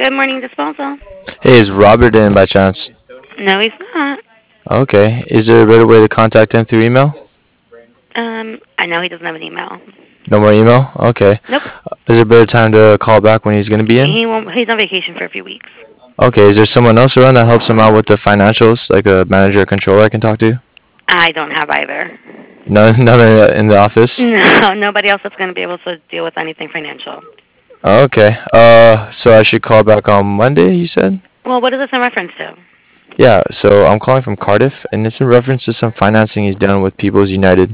Good morning, disposal. Hey, is Robert in by chance? No, he's not. Okay. Is there a better way to contact him through email? I know he doesn't have an email. No more email? Okay. Nope. Is there a better time to call back when he's going to be in? He won't. He's on vacation for a few weeks. Okay. Is there someone else around that helps him out with the financials, like a manager or controller I can talk to? I don't have either. None in the office? No, nobody else that's going to be able to deal with anything financial. Okay. So I should call back on Monday, you said? Well, what is this in reference to? Yeah, so I'm calling from Cardiff, and it's in reference to some financing he's done with People's United.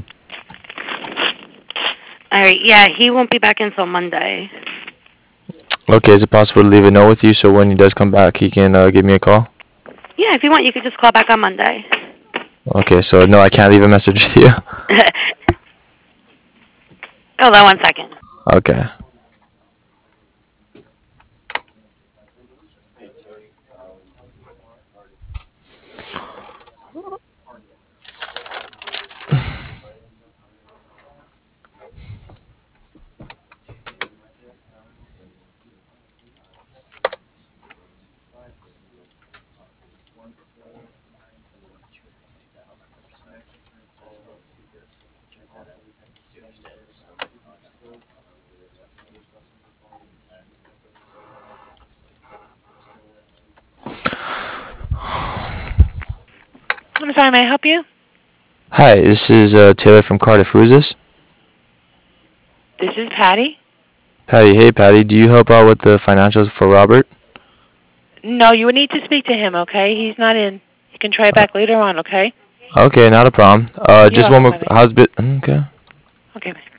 All right. Yeah, he won't be back until Monday. Okay, is it possible to leave a note with you so when he does come back, he can give me a call? Yeah, if you want, you could just call back on Monday. Okay, so no, I can't leave a message with you. Hold on 1 second. Okay. I'm sorry, may I help you? Hi, this is Taylor from Cardiff. Who is this? This is Patty. Patty. Hey, Patty. Do you help out with the financials for Robert? No, you would need to speak to him, okay? He's not in. You can try back later on, okay? Okay, not a problem. You're Just one welcome, more. honey. How's bit? Okay. Okay, bye.